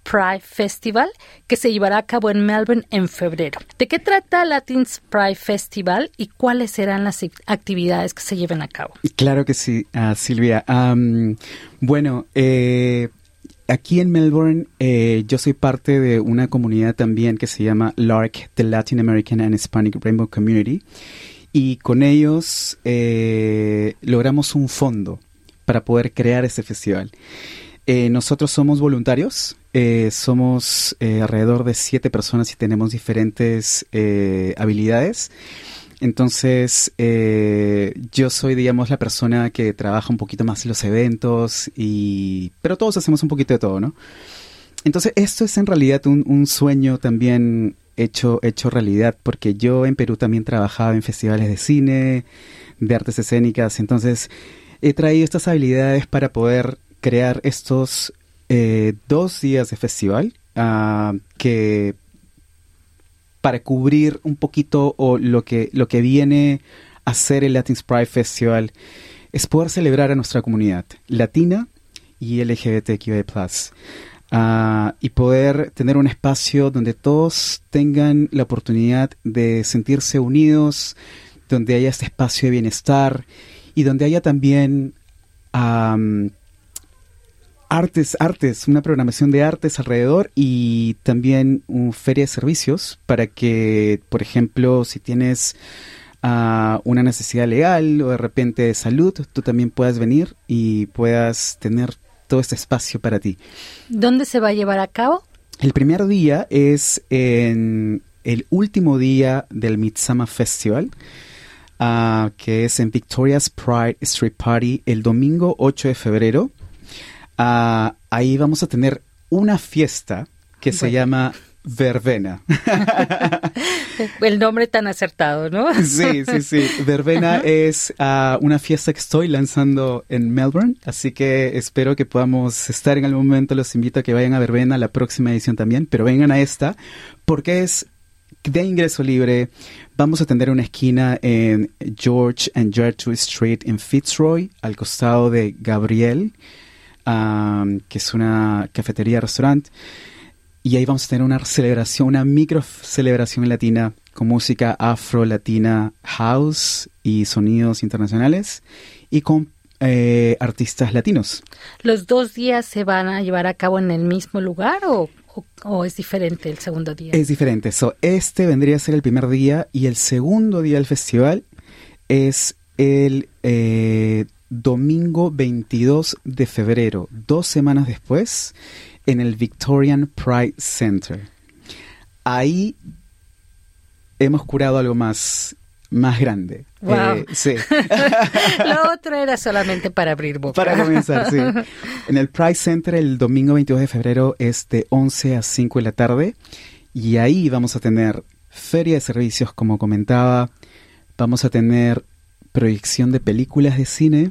Speaker 4: Pride Festival, que se llevará a cabo en Melbourne en febrero. ¿De qué trata Latins Pride Festival y cuáles serán las actividades que se lleven a cabo?
Speaker 17: Claro que sí, uh, Silvia. Um, bueno, eh, aquí en Melbourne eh, yo soy parte de una comunidad también que se llama L A R C, The Latin American and Hispanic Rainbow Community, y con ellos eh, logramos un fondo para poder crear este festival. Eh, nosotros somos voluntarios, eh, somos eh, alrededor de siete personas y tenemos diferentes eh, habilidades. Entonces, eh, yo soy, digamos, la persona que trabaja un poquito más en los eventos, y pero todos hacemos un poquito de todo, ¿no? Entonces, esto es en realidad un, un sueño también hecho, hecho realidad, porque yo en Perú también trabajaba en festivales de cine, de artes escénicas. Entonces, he traído estas habilidades para poder crear estos eh, dos días de festival uh, que para cubrir un poquito o lo que lo que viene a ser el Latin Pride Festival es poder celebrar a nuestra comunidad latina y L G B T Q I plus, uh, y poder tener un espacio donde todos tengan la oportunidad de sentirse unidos, donde haya este espacio de bienestar y donde haya también um, Artes, artes, una programación de artes alrededor, y también una feria de servicios para que, por ejemplo, si tienes uh, una necesidad legal o de repente de salud, tú también puedas venir y puedas tener todo este espacio para ti.
Speaker 4: ¿Dónde se va a llevar a cabo?
Speaker 17: El primer día es en el último día del Midsummer Festival, uh, que es en Victoria's Pride Street Party el domingo ocho de febrero. Uh, ahí vamos a tener una fiesta que bueno. se llama Verbena.
Speaker 4: El nombre tan acertado, ¿no?
Speaker 17: Sí, sí, sí. Verbena uh-huh. es uh, una fiesta que estoy lanzando en Melbourne, así que espero que podamos estar en algún momento. Los invito a que vayan a Verbena, la próxima edición también, pero vengan a esta, porque es de ingreso libre. Vamos a tener una esquina en George and Gertrude Street en Fitzroy, al costado de Gabriel, Um, que es una cafetería-restaurante, y ahí vamos a tener una celebración, una micro celebración latina con música afro-latina, house y sonidos internacionales, y con eh, artistas latinos.
Speaker 4: ¿Los dos días se van a llevar a cabo en el mismo lugar o, o, o es diferente el segundo día?
Speaker 17: Es diferente. So, este vendría a ser el primer día, y el segundo día del festival es el eh, domingo veintidós de febrero, dos semanas después, en el Victorian Pride Center. Ahí hemos curado algo más, más grande.
Speaker 4: Wow.
Speaker 17: Eh, sí.
Speaker 4: Lo otro era solamente para abrir boca.
Speaker 17: Para comenzar, sí. En el Pride Center el domingo veintidós de febrero es de once a cinco de la tarde, y ahí vamos a tener feria de servicios, como comentaba. Vamos a tener proyección de películas de cine.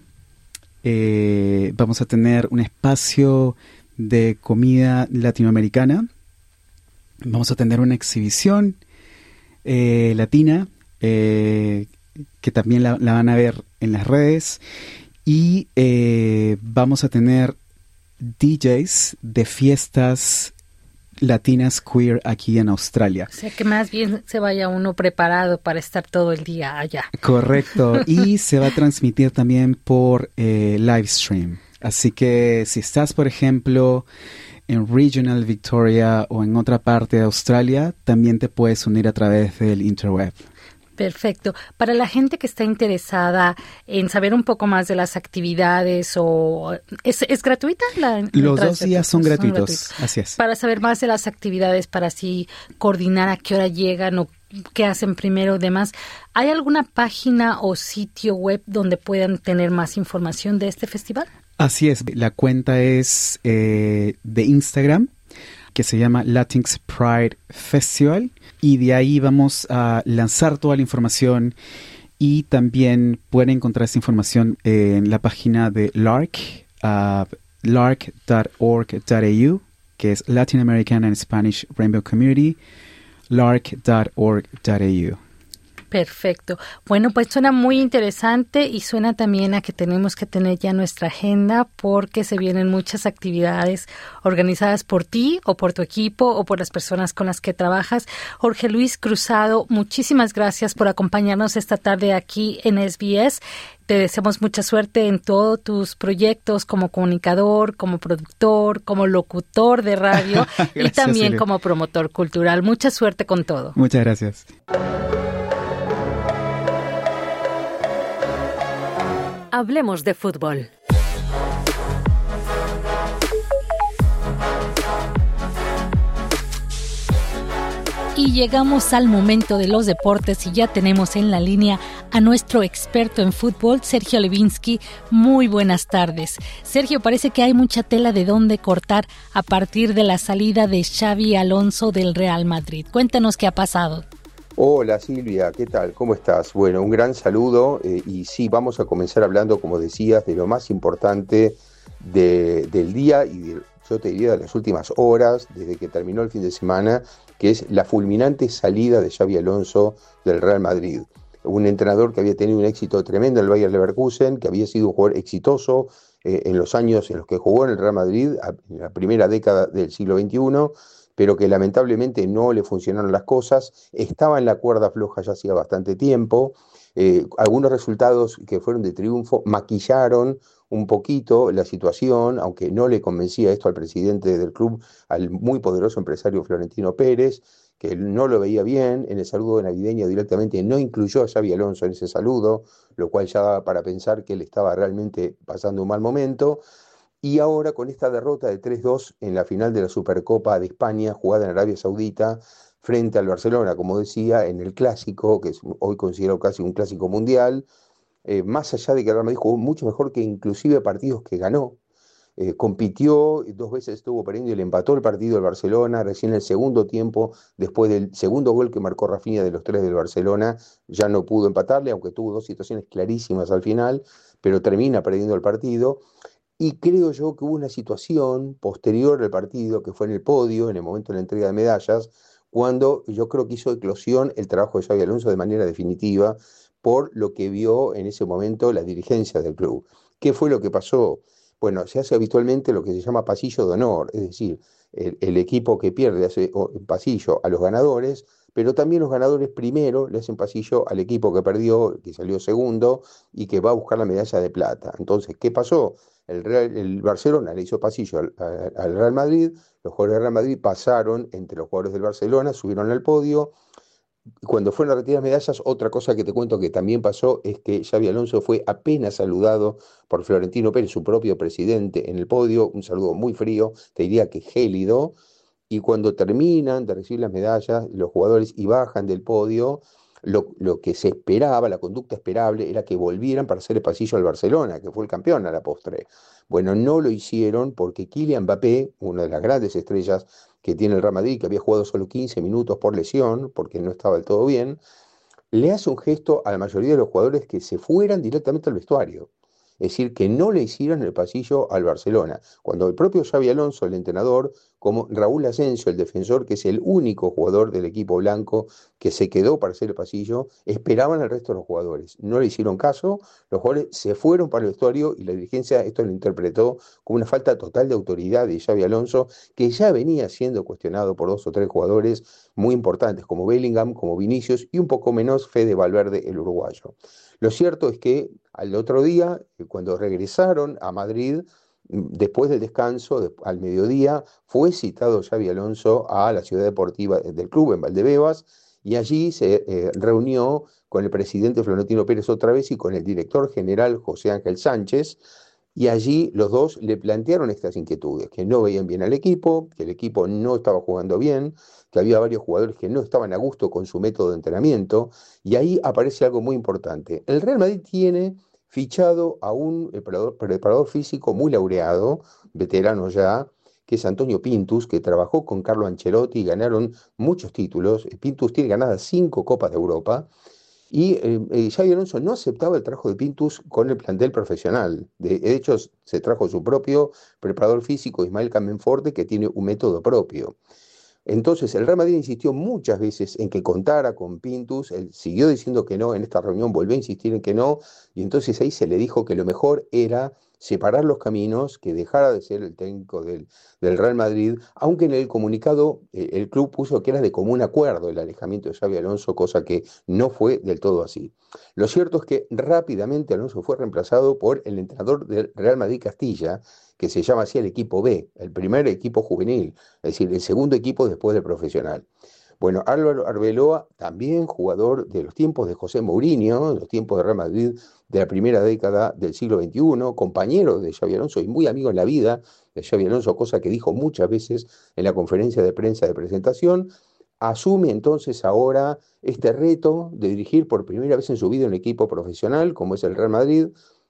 Speaker 17: Eh, vamos a tener un espacio de comida latinoamericana. Vamos a tener una exhibición eh, latina eh, que también la, la van a ver en las redes, y eh, vamos a tener D Js de fiestas latinas queer aquí en Australia.
Speaker 4: O sea, que más bien se vaya uno preparado para estar todo el día allá.
Speaker 17: Correcto. Y se va a transmitir también por eh, live stream. Así que si estás, por ejemplo, en Regional Victoria o en otra parte de Australia, también te puedes unir a través del interweb.
Speaker 4: Perfecto. Para la gente que está interesada en saber un poco más de las actividades, o ¿es, es gratuita? La,
Speaker 17: Los dos días son gratuitos. son gratuitos, así es.
Speaker 4: Para saber más de las actividades, para así coordinar a qué hora llegan o qué hacen primero, demás. ¿Hay alguna página o sitio web donde puedan tener más información de este festival?
Speaker 17: Así es. La cuenta es eh, de Instagram, que se llama Latinx Pride Festival, y de ahí vamos a lanzar toda la información, y también pueden encontrar esta información en la página de L A R C, uh, L A R C punto org punto a u, que es Latin American and Spanish Rainbow Community, L A R C punto org punto a u.
Speaker 4: Perfecto. Bueno, pues suena muy interesante y suena también a que tenemos que tener ya nuestra agenda porque se vienen muchas actividades organizadas por ti o por tu equipo o por las personas con las que trabajas. Jorge Luis Cruzado, muchísimas gracias por acompañarnos esta tarde aquí en S B S. Te deseamos mucha suerte en todos tus proyectos como comunicador, como productor, como locutor de radio y también Silvia. Como promotor cultural. Mucha suerte con todo.
Speaker 17: Muchas gracias.
Speaker 15: Hablemos de fútbol.
Speaker 4: Y llegamos al momento de los deportes y ya tenemos en la línea a nuestro experto en fútbol, Sergio Levinsky. Muy buenas tardes. Sergio, parece que hay mucha tela de dónde cortar a partir de la salida de Xabi Alonso del Real Madrid. Cuéntanos qué ha pasado.
Speaker 18: Hola Silvia, ¿qué tal? ¿Cómo estás? Bueno, un gran saludo eh, y sí, vamos a comenzar hablando, como decías, de lo más importante de, del día y de, yo te diría de las últimas horas, desde que terminó el fin de semana, que es la fulminante salida de Xabi Alonso del Real Madrid. Un entrenador que había tenido un éxito tremendo en el Bayer Leverkusen, que había sido un jugador exitoso eh, en los años en los que jugó en el Real Madrid, a, en la primera década del siglo veintiuno, pero que lamentablemente no le funcionaron las cosas, estaba en la cuerda floja ya hacía bastante tiempo, eh, algunos resultados que fueron de triunfo maquillaron un poquito la situación, aunque no le convencía esto al presidente del club, al muy poderoso empresario Florentino Pérez, que él no lo veía bien. En el saludo navideño directamente no incluyó a Xabi Alonso en ese saludo, lo cual ya daba para pensar que él estaba realmente pasando un mal momento. Y ahora con esta derrota de tres dos en la final de la Supercopa de España, jugada en Arabia Saudita, frente al Barcelona, como decía, en el clásico, que es hoy considerado casi un clásico mundial, eh, más allá de que el Real Madrid jugó mucho mejor que inclusive partidos que ganó, eh, compitió, dos veces estuvo perdiendo y le empató el partido del Barcelona, recién en el segundo tiempo, después del segundo gol que marcó Rafinha de los tres del Barcelona, ya no pudo empatarle, aunque tuvo dos situaciones clarísimas al final, pero termina perdiendo el partido. Y creo yo que hubo una situación posterior al partido, que fue en el podio, en el momento de la entrega de medallas, cuando yo creo que hizo eclosión el trabajo de Xabi Alonso de manera definitiva, por lo que vio en ese momento la dirigencia del club. ¿Qué fue lo que pasó? Bueno, se hace habitualmente lo que se llama pasillo de honor, es decir, el, el equipo que pierde hace pasillo a los ganadores, pero también los ganadores primero le hacen pasillo al equipo que perdió, que salió segundo y que va a buscar la medalla de plata. Entonces, ¿qué pasó? El, Real, el Barcelona le hizo pasillo al, al Real Madrid, los jugadores del Real Madrid pasaron entre los jugadores del Barcelona, subieron al podio. Cuando fueron a retirar medallas, otra cosa que te cuento que también pasó es que Xabi Alonso fue apenas saludado por Florentino Pérez, su propio presidente, en el podio, un saludo muy frío, te diría que gélido, y cuando terminan de recibir las medallas, los jugadores y bajan del podio, Lo, lo que se esperaba, la conducta esperable, era que volvieran para hacer el pasillo al Barcelona, que fue el campeón a la postre. Bueno, no lo hicieron porque Kylian Mbappé, una de las grandes estrellas que tiene el Real Madrid, que había jugado solo quince minutos por lesión, porque no estaba del todo bien, le hace un gesto a la mayoría de los jugadores que se fueran directamente al vestuario. Es decir, que no le hicieran el pasillo al Barcelona. Cuando el propio Xabi Alonso, el entrenador, como Raúl Asensio, el defensor, que es el único jugador del equipo blanco que se quedó para hacer el pasillo, esperaban al resto de los jugadores. No le hicieron caso, los jugadores se fueron para el vestuario y la dirigencia esto lo interpretó como una falta total de autoridad de Xabi Alonso, que ya venía siendo cuestionado por dos o tres jugadores muy importantes, como Bellingham, como Vinicius y un poco menos Fede Valverde, el uruguayo. Lo cierto es que al otro día, cuando regresaron a Madrid, después del descanso, al mediodía, fue citado Xabi Alonso a la ciudad deportiva del club en Valdebebas y allí se eh, reunió con el presidente Florentino Pérez otra vez y con el director general José Ángel Sánchez, y allí los dos le plantearon estas inquietudes, que no veían bien al equipo, que el equipo no estaba jugando bien, que había varios jugadores que no estaban a gusto con su método de entrenamiento, y ahí aparece algo muy importante. El Real Madrid tiene fichado a un preparador, preparador físico muy laureado, veterano ya, que es Antonio Pintus, que trabajó con Carlo Ancelotti y ganaron muchos títulos. Pintus tiene ganadas cinco Copas de Europa, y eh, eh, Xabi Alonso no aceptaba el trabajo de Pintus con el plantel profesional. De, de hecho, se trajo su propio preparador físico, Ismael Camenforte, que tiene un método propio. Entonces el Real Madrid insistió muchas veces en que contara con Pintus, él siguió diciendo que no, en esta reunión volvió a insistir en que no, y entonces ahí se le dijo que lo mejor era separar los caminos, que dejara de ser el técnico del, del Real Madrid, aunque en el comunicado eh, el club puso que era de común acuerdo el alejamiento de Xabi Alonso, cosa que no fue del todo así. Lo cierto es que rápidamente Alonso fue reemplazado por el entrenador del Real Madrid Castilla, que se llama así el equipo B, el primer equipo juvenil, es decir, el segundo equipo después del profesional. Bueno, Álvaro Arbeloa, también jugador de los tiempos de José Mourinho, de los tiempos de Real Madrid de la primera década del siglo veintiuno, compañero de Xabi Alonso y muy amigo en la vida de Xabi Alonso, cosa que dijo muchas veces en la conferencia de prensa de presentación, asume entonces ahora este reto de dirigir por primera vez en su vida un equipo profesional como es el Real Madrid,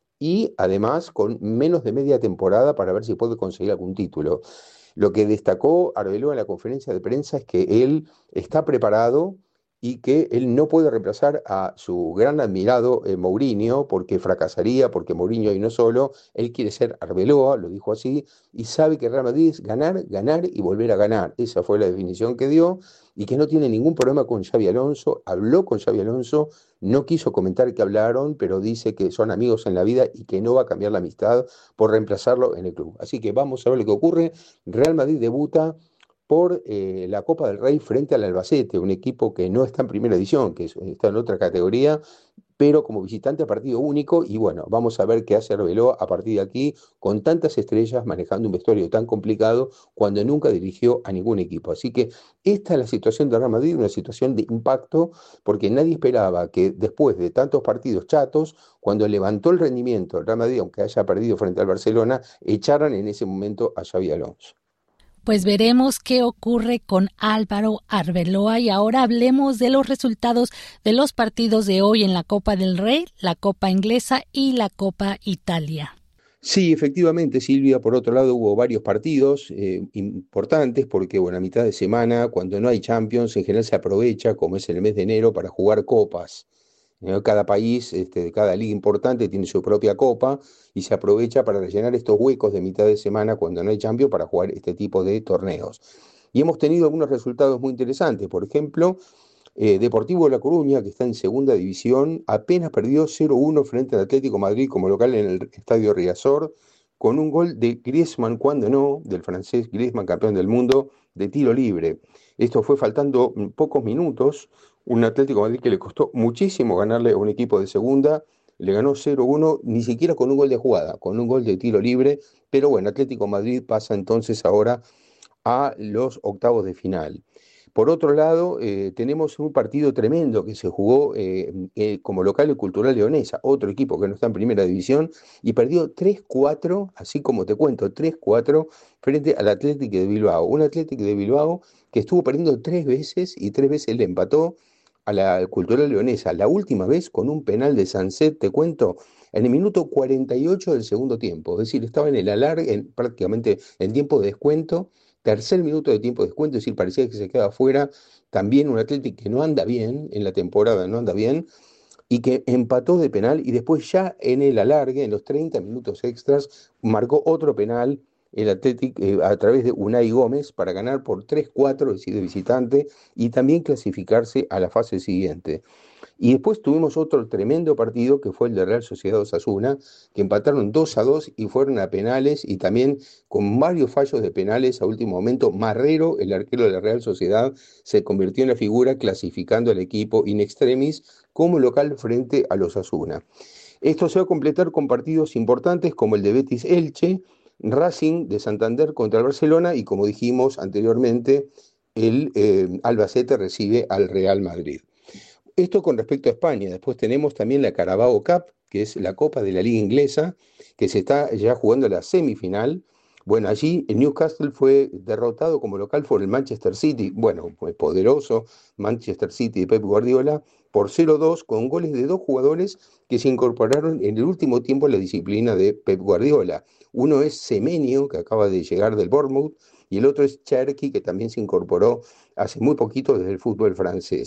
Speaker 18: y además con menos de media temporada para ver si puede conseguir algún título. Lo que destacó Arbeloa en la conferencia de prensa es que él está preparado y que él no puede reemplazar a su gran admirado eh, Mourinho, porque fracasaría, porque Mourinho y no solo, él quiere ser Arbeloa, lo dijo así, y sabe que Real Madrid es ganar, ganar y volver a ganar. Esa fue la definición que dio, y que no tiene ningún problema con Xabi Alonso. Habló con Xabi Alonso, no quiso comentar que hablaron, pero dice que son amigos en la vida y que no va a cambiar la amistad por reemplazarlo en el club. Así que vamos a ver lo que ocurre. Real Madrid debuta por eh, la Copa del Rey frente al Albacete, un equipo que no está en primera división, que está en otra categoría, pero como visitante a partido único, y bueno, vamos a ver qué hace Arbeloa a partir de aquí, con tantas estrellas, manejando un vestuario tan complicado, cuando nunca dirigió a ningún equipo. Así que esta es la situación de Real Madrid, una situación de impacto, porque nadie esperaba que después de tantos partidos chatos, cuando levantó el rendimiento del Real Madrid, aunque haya perdido frente al Barcelona, echaran en ese momento a Xabi Alonso.
Speaker 4: Pues veremos qué ocurre con Álvaro Arbeloa y ahora hablemos de los resultados de los partidos de hoy en la Copa del Rey, la Copa Inglesa y la Copa Italia.
Speaker 18: Sí, efectivamente, Silvia, por otro lado hubo varios partidos eh, importantes porque, bueno, a mitad de semana, cuando no hay Champions, en general se aprovecha, como es en el mes de enero, para jugar copas. Cada país, este, cada liga importante tiene su propia copa y se aprovecha para rellenar estos huecos de mitad de semana cuando no hay Champions para jugar este tipo de torneos. Y hemos tenido algunos resultados muy interesantes. Por ejemplo, eh, Deportivo La Coruña, que está en segunda división, apenas perdió cero uno frente al Atlético Madrid como local en el Estadio Riazor, con un gol de Griezmann, cuando no, del francés Griezmann, campeón del mundo, de tiro libre. Esto fue faltando pocos minutos. Un Atlético de Madrid que le costó muchísimo ganarle a un equipo de segunda, le ganó cero uno, ni siquiera con un gol de jugada, con un gol de tiro libre, pero bueno, Atlético de Madrid pasa entonces ahora a los octavos de final. Por otro lado, eh, tenemos un partido tremendo que se jugó eh, eh, como local el Cultural Leonesa, otro equipo que no está en primera división, y perdió tres cuatro, así como te cuento, tres cuatro frente al Athletic de Bilbao. Un Athletic de Bilbao que estuvo perdiendo tres veces y tres veces le empató a la Cultural Leonesa, la última vez con un penal de Sanset, te cuento, en el minuto cuarenta y ocho del segundo tiempo, es decir, estaba en el alargue, en, prácticamente en tiempo de descuento, tercer minuto de tiempo de descuento, es decir, parecía que se quedaba fuera. También un Atlético que no anda bien en la temporada, no anda bien, y que empató de penal y después ya en el alargue, en los treinta minutos extras, marcó otro penal el Atlético eh, a través de Unai Gómez para ganar por tres cuatro, es decir, de visitante, y también clasificarse a la fase siguiente. Y después tuvimos otro tremendo partido que fue el de Real Sociedad Osasuna, que empataron dos a dos y fueron a penales, y también con varios fallos de penales a último momento. Marrero, el arquero de la Real Sociedad, se convirtió en la figura clasificando al equipo in extremis como local frente a los Osasuna. Esto se va a completar con partidos importantes como el de Betis Elche, Racing de Santander contra el Barcelona y, como dijimos anteriormente, el eh, Albacete recibe al Real Madrid. Esto con respecto a España. Después tenemos también la Carabao Cup, que es la Copa de la Liga Inglesa, que se está ya jugando la semifinal. Bueno, allí el Newcastle fue derrotado como local por el Manchester City, bueno, pues poderoso Manchester City de Pep Guardiola, por cero dos, con goles de dos jugadores que se incorporaron en el último tiempo a la disciplina de Pep Guardiola. Uno es Semenyo, que acaba de llegar del Bournemouth, y el otro es Cherki, que también se incorporó hace muy poquito desde el fútbol francés.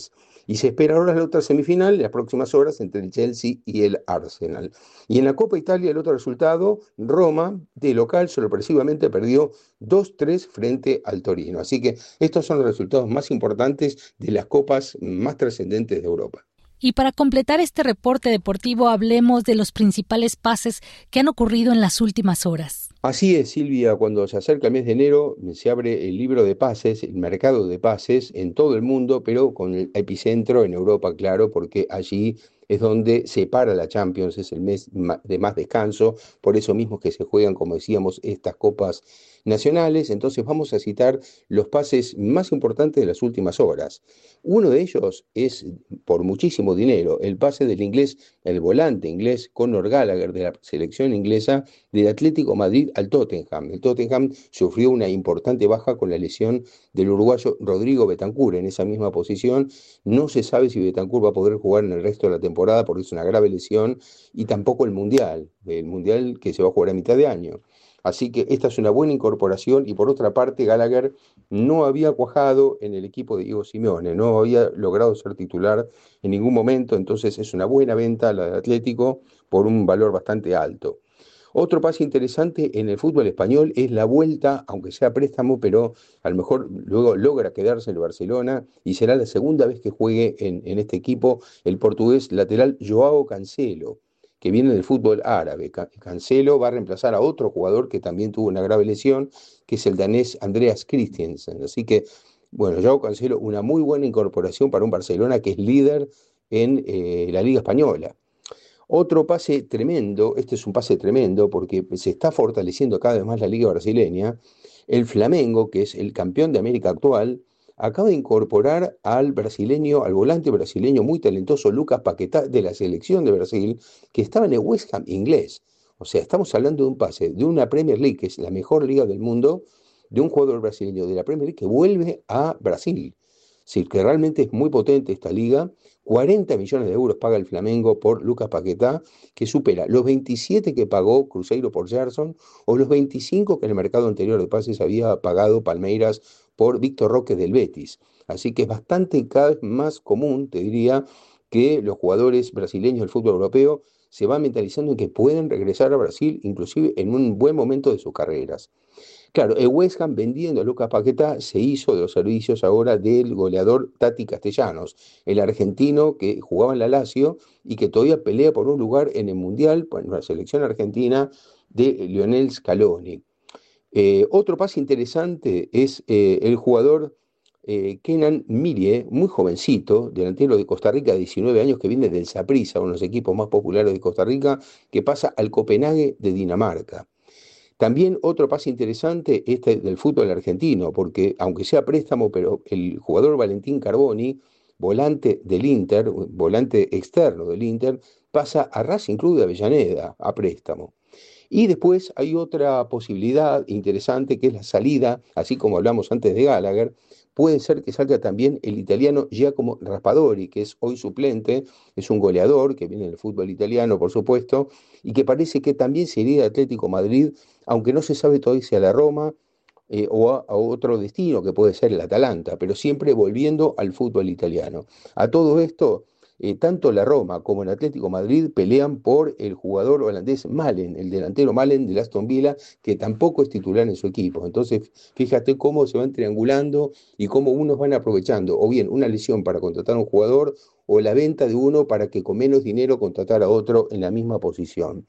Speaker 18: Y se espera ahora la otra semifinal en las próximas horas entre el Chelsea y el Arsenal. Y en la Copa Italia el otro resultado, Roma de local sorpresivamente perdió dos tres frente al Torino. Así que estos son los resultados más importantes de las copas más trascendentes de Europa.
Speaker 4: Y para completar este reporte deportivo, hablemos de los principales pases que han ocurrido en las últimas horas.
Speaker 18: Así es, Silvia, cuando se acerca el mes de enero se abre el libro de pases, el mercado de pases en todo el mundo, pero con el epicentro en Europa, claro, porque allí es donde se para la Champions, es el mes de más descanso, por eso mismo que se juegan, como decíamos, estas copas nacionales. Entonces vamos a citar los pases más importantes de las últimas horas. Uno de ellos es, por muchísimo dinero, el pase del inglés, el volante inglés Conor Gallagher de la selección inglesa del Atlético Madrid al Tottenham. El Tottenham sufrió una importante baja con la lesión del uruguayo Rodrigo Bentancur en esa misma posición. No se sabe si Bentancur va a poder jugar en el resto de la temporada porque es una grave lesión, y tampoco el Mundial, el Mundial que se va a jugar a mitad de año. Así que esta es una buena incorporación, y por otra parte Gallagher no había cuajado en el equipo de Diego Simeone, no había logrado ser titular en ningún momento, entonces es una buena venta la del Atlético por un valor bastante alto. Otro pase interesante en el fútbol español es la vuelta, aunque sea préstamo, pero a lo mejor luego logra quedarse en el Barcelona y será la segunda vez que juegue en, en este equipo el portugués lateral Joao Cancelo, que viene del fútbol árabe. Cancelo va a reemplazar a otro jugador que también tuvo una grave lesión, que es el danés Andreas Christensen. Así que, bueno, Joao Cancelo, una muy buena incorporación para un Barcelona que es líder en eh, la Liga Española. Otro pase tremendo, este es un pase tremendo porque se está fortaleciendo cada vez más la Liga brasileña. El Flamengo, que es el campeón de América actual, acaba de incorporar al brasileño, al volante brasileño muy talentoso Lucas Paquetá de la selección de Brasil, que estaba en el West Ham inglés. O sea, estamos hablando de un pase de una Premier League, que es la mejor liga del mundo, de un jugador brasileño de la Premier League que vuelve a Brasil. Es decir, que realmente es muy potente esta liga. cuarenta millones de euros paga el Flamengo por Lucas Paquetá, que supera los veintisiete que pagó Cruzeiro por Gerson, o los veinticinco que en el mercado anterior de pases había pagado Palmeiras por Víctor Roque del Betis. Así que es bastante, cada vez más común, te diría, que los jugadores brasileños del fútbol europeo se van mentalizando en que pueden regresar a Brasil, inclusive en un buen momento de sus carreras. Claro, el West Ham, vendiendo a Lucas Paquetá, se hizo de los servicios ahora del goleador Tati Castellanos, el argentino que jugaba en la Lazio y que todavía pelea por un lugar en el Mundial, en la selección argentina de Lionel Scaloni. Eh, otro pase interesante es eh, el jugador eh, Kenan Mirie, muy jovencito, delantero de Costa Rica, de diecinueve años, que viene del Saprissa, uno de los equipos más populares de Costa Rica, que pasa al Copenhague de Dinamarca. También otro pase interesante este del fútbol argentino, porque aunque sea préstamo, pero el jugador Valentín Carboni, volante del Inter, volante externo del Inter, pasa a Racing Club de Avellaneda a préstamo. Y después hay otra posibilidad interesante, que es la salida, así como hablamos antes de Gallagher, puede ser que salga también el italiano Giacomo Raspadori, que es hoy suplente, es un goleador que viene del fútbol italiano, por supuesto, y que parece que también sería de Atlético Madrid, aunque no se sabe todavía si a la Roma eh, o a, a otro destino, que puede ser el Atalanta, pero siempre volviendo al fútbol italiano. A todo esto, Eh, tanto la Roma como el Atlético Madrid pelean por el jugador holandés Malen, el delantero Malen del Aston Villa, que tampoco es titular en su equipo. Entonces, fíjate cómo se van triangulando y cómo unos van aprovechando o bien una lesión para contratar a un jugador o la venta de uno para que con menos dinero contratar a otro en la misma posición.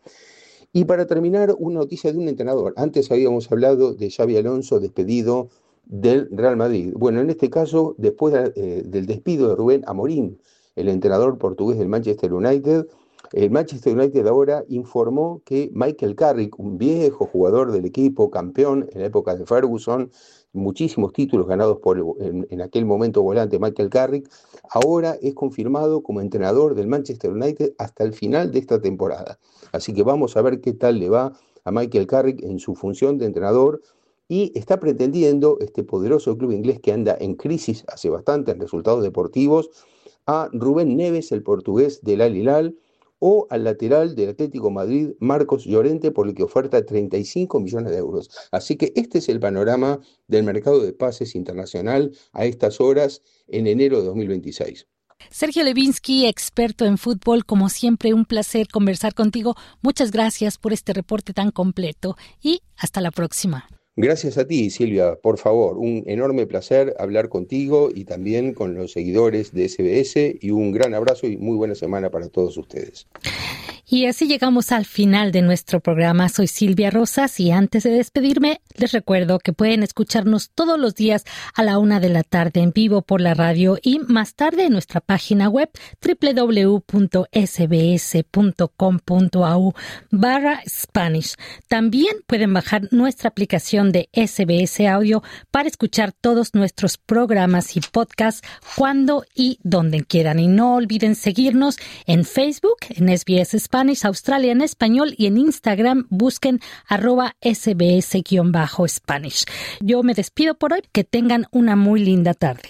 Speaker 18: Y para terminar, una noticia de un entrenador. Antes habíamos hablado de Xabi Alonso despedido del Real Madrid. Bueno, en este caso, después de, eh, del despido de Rubén Amorim, el entrenador portugués del Manchester United, el Manchester United ahora informó que Michael Carrick, un viejo jugador del equipo, campeón en la época de Ferguson, muchísimos títulos ganados por en, en aquel momento volante Michael Carrick, ahora es confirmado como entrenador del Manchester United hasta el final de esta temporada. Así que vamos a ver qué tal le va a Michael Carrick en su función de entrenador, y está pretendiendo este poderoso club inglés que anda en crisis hace bastante en resultados deportivos, a Rubén Neves, el portugués del Al Hilal, o al lateral del Atlético Madrid, Marcos Llorente, por el que oferta treinta y cinco millones de euros. Así que este es el panorama del mercado de pases internacional a estas horas en enero de dos mil veintiséis.
Speaker 4: Sergio Levinsky, experto en fútbol, como siempre un placer conversar contigo. Muchas gracias por este reporte tan completo y hasta la próxima.
Speaker 18: Gracias a ti, Silvia. Por favor, un enorme placer hablar contigo y también con los seguidores de S B S, y un gran abrazo y muy buena semana para todos ustedes.
Speaker 4: Y así llegamos al final de nuestro programa. Soy Silvia Rosas y antes de despedirme, les recuerdo que pueden escucharnos todos los días a la una de la tarde en vivo por la radio y más tarde en nuestra página web doble u doble u doble u punto s b s punto com punto a u barra Spanish. También pueden bajar nuestra aplicación de S B S Audio para escuchar todos nuestros programas y podcasts cuando y donde quieran. Y no olviden seguirnos en Facebook, en S B S Spanish Australia en español, y en Instagram busquen arroba sbs-spanish. Yo me despido por hoy. Que tengan una muy linda tarde.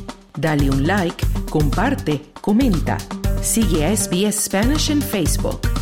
Speaker 1: Dale un like, comparte, comenta. Sigue a S B S Spanish en Facebook.